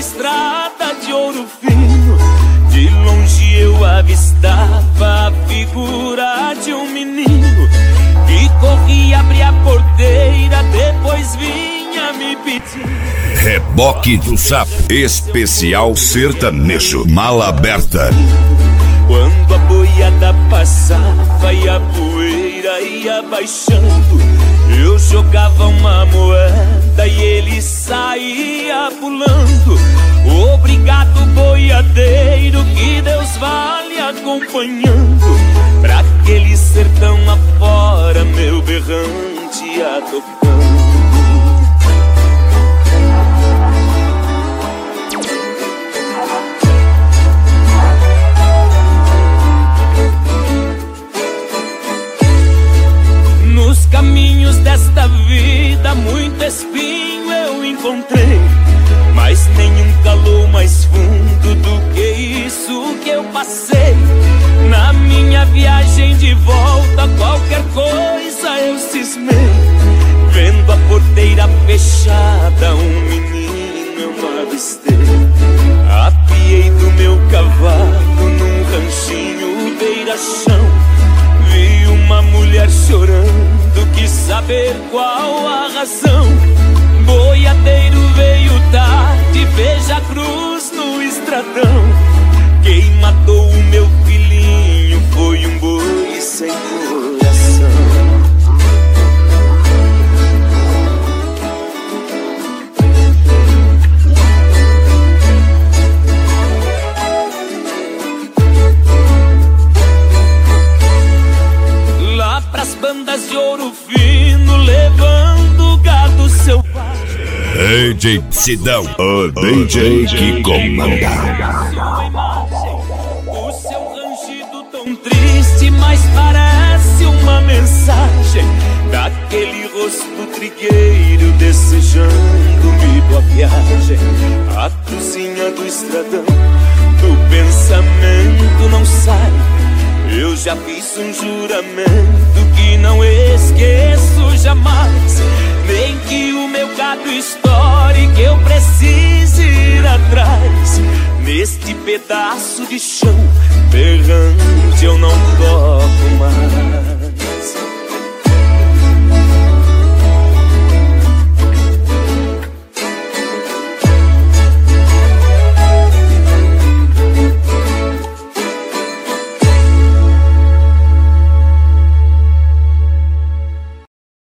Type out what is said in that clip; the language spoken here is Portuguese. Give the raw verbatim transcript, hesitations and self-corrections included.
estrada de Ouro Fino, de longe eu avistava a figura de um menino que corria, abria a porteira, depois vinha me pedir. Reboque do Sapo, especial sertanejo, mala aberta. Quando a boiada passava e a poeira ia baixando, eu jogava uma moeda e ele saía pulando. Obrigado, boiadeiro, que Deus vá lhe acompanhando. Pra aquele sertão afora, meu berrante ia tocando. Nos caminhos desta vida, muito espinho eu encontrei, mas nenhum calou mais fundo do que isso que eu passei. Na minha viagem de volta, qualquer coisa eu cismei. Vendo a porteira fechada, um menino eu avistei. Apiei do meu cavalo num ranchinho beira-chão. Vi uma mulher chorando, quis saber qual a razão. Boiadeiro veio tarde, veja a cruz no estradão. Quem matou o meu filhinho foi um boi sem coração. Lá pras bandas de Ouro Fino, levando gado selvagem. D J Sidão, o D J que comanda. O seu rangido tão triste, mas parece uma mensagem daquele rosto trigueiro desejando-me boa viagem. A cruzinha do estradão, do pensamento não sai. Eu já fiz um juramento que não esqueço jamais. Nem que o meu gado estoure, que eu precise ir atrás. Neste pedaço de chão berrante eu não toco mais.